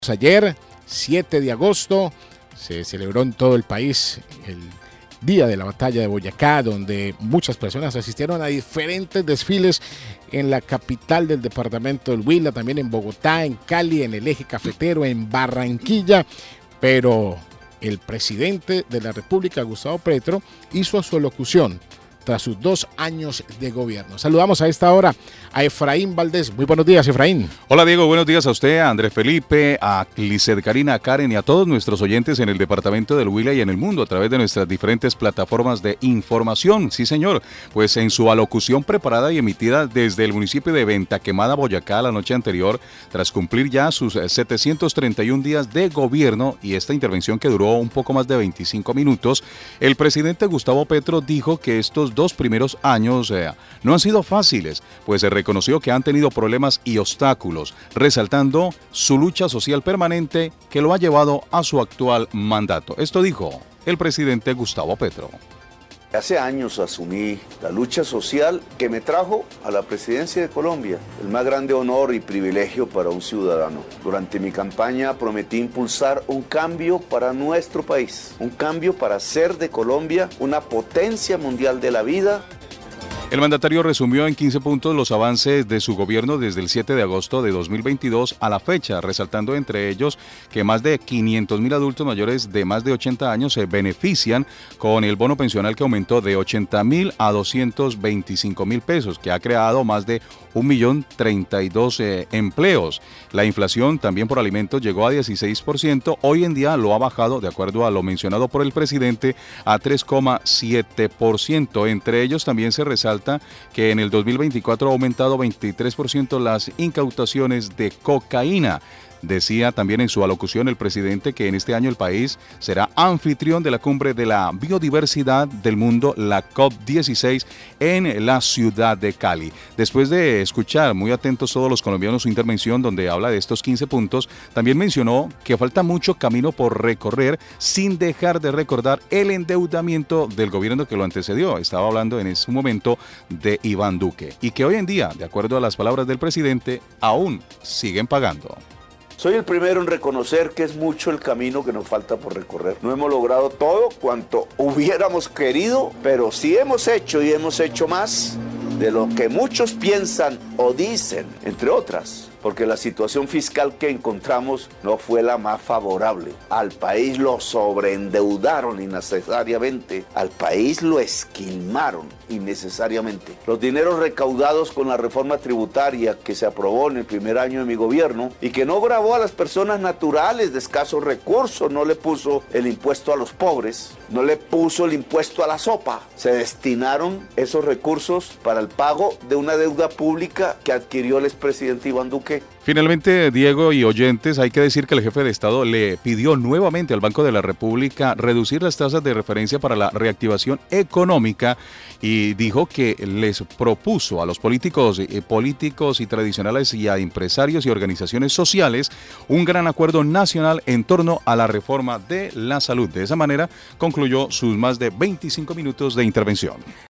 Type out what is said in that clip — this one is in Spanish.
Ayer, 7 de agosto, se celebró en todo el país el Día de la Batalla de Boyacá, donde muchas personas asistieron a diferentes desfiles en la capital del departamento del Huila, también en Bogotá, en Cali, en el eje cafetero, en Barranquilla, pero el presidente de la República, Gustavo Petro, hizo su alocución tras sus 2 años de gobierno. Saludamos a esta hora a Efraín Valdés. Muy buenos días, Efraín. Hola, Diego. Buenos días a usted, a Andrés Felipe, a Lizeth Karina, a Karen y a todos nuestros oyentes en el departamento del Huila y en el mundo a través de nuestras diferentes plataformas de información. Sí, señor. Pues en su alocución preparada y emitida desde el municipio de Venta Quemada, Boyacá, la noche anterior, tras cumplir ya sus 731 días de gobierno y esta intervención que duró un poco más de 25 minutos, el presidente Gustavo Petro dijo que estos 2 primeros años no han sido fáciles, pues se reconoció que han tenido problemas y obstáculos, resaltando su lucha social permanente que lo ha llevado a su actual mandato. Esto dijo el presidente Gustavo Petro. Hace años asumí la lucha social que me trajo a la presidencia de Colombia, el más grande honor y privilegio para un ciudadano. Durante mi campaña prometí impulsar un cambio para nuestro país, un cambio para hacer de Colombia una potencia mundial de la vida. El mandatario resumió en 15 puntos los avances de su gobierno desde el 7 de agosto de 2022 a la fecha, resaltando entre ellos que más de 500.000 adultos mayores de más de 80 años se benefician con el bono pensional que aumentó de 80.000 a 225.000 pesos, que ha creado más de 1.032.000 empleos. La inflación también por alimentos llegó a 16%, hoy en día lo ha bajado, de acuerdo a lo mencionado por el presidente, a 3,7%. Entre ellos también se resalta que en el 2024 ha aumentado 23% las incautaciones de cocaína. Decía también en su alocución el presidente que en este año el país será anfitrión de la cumbre de la biodiversidad del mundo, la COP16, en la ciudad de Cali. Después de escuchar muy atentos todos los colombianos su intervención donde habla de estos 15 puntos, también mencionó que falta mucho camino por recorrer sin dejar de recordar el endeudamiento del gobierno que lo antecedió. Estaba hablando en ese momento de Iván Duque y que hoy en día, de acuerdo a las palabras del presidente, aún siguen pagando. Soy el primero en reconocer que es mucho el camino que nos falta por recorrer. No hemos logrado todo cuanto hubiéramos querido, pero sí hemos hecho y hemos hecho más de lo que muchos piensan o dicen, entre otras, porque la situación fiscal que encontramos no fue la más favorable. Al país lo sobreendeudaron innecesariamente, al país lo esquilmaron innecesariamente. Los dineros recaudados con la reforma tributaria que se aprobó en el primer año de mi gobierno y que no gravó a las personas naturales de escasos recursos, no le puso el impuesto a los pobres, no le puso el impuesto a la sopa. Se destinaron esos recursos para el pago de una deuda pública que adquirió el expresidente Iván Duque. Finalmente, Diego y oyentes, hay que decir que el jefe de Estado le pidió nuevamente al Banco de la República reducir las tasas de referencia para la reactivación económica y dijo que les propuso a los políticos y tradicionales y a empresarios y organizaciones sociales un gran acuerdo nacional en torno a la reforma de la salud. De esa manera concluyó sus más de 25 minutos de intervención.